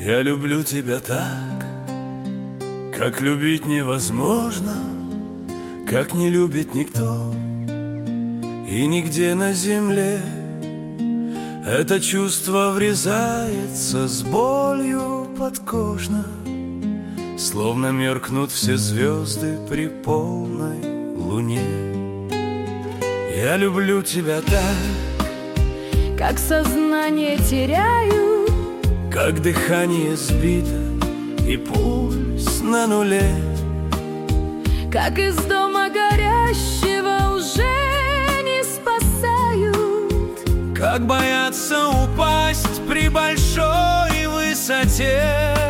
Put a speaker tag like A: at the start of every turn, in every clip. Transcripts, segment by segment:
A: Я люблю тебя так, как любить невозможно, как не любит никто и нигде на земле. Это чувство врезается с болью подкожно, словно меркнут все звезды при полной луне. Я люблю тебя так,
B: как сознание теряю,
A: как дыхание сбито и пульс на нуле,
B: как из дома горящего уже не спасают,
A: как боятся упасть при большой высоте.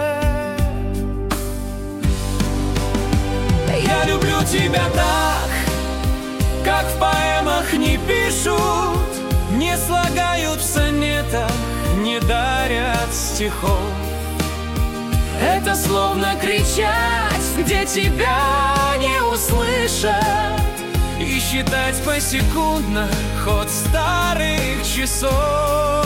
A: Я люблю тебя так, как в поэмах не пишут, не слагают в сонетах, не дарят стихов. Это словно кричать, где тебя не услышат, и считать посекундно ход старых часов.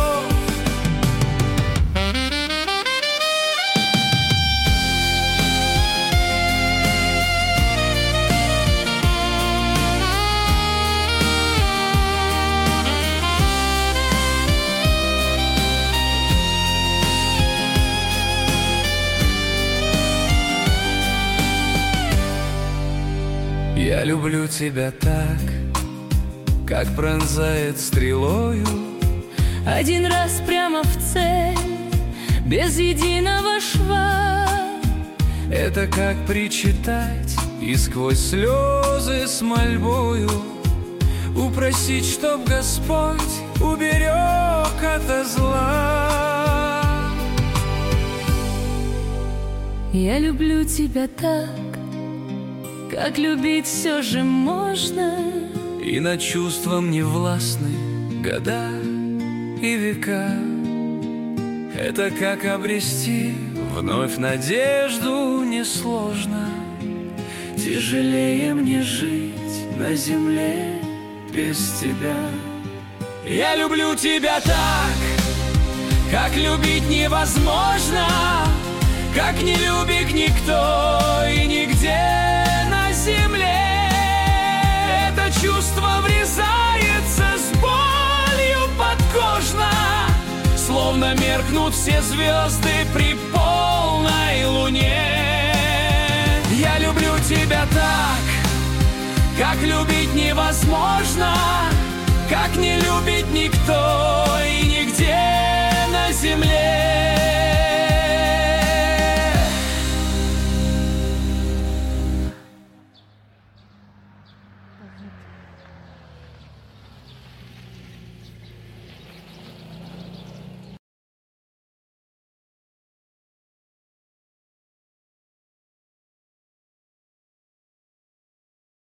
A: Я люблю тебя так, как пронзает стрелою
B: один раз прямо в цель, без единого шва.
A: Это как причитать и сквозь слезы с мольбою упросить, чтоб Господь уберег ото зла.
B: Я люблю тебя так, как любить все же можно,
A: и над чувством не властны года и века. Это как обрести вновь надежду несложно. Тяжелее мне жить на земле без тебя. Я люблю тебя так, как любить невозможно, как не любит никто и нигде на земле. Это чувство врезается с болью подкожно, словно меркнут все звезды при полной луне. Я люблю тебя так, как любить невозможно, как не любит никто и нигде на земле.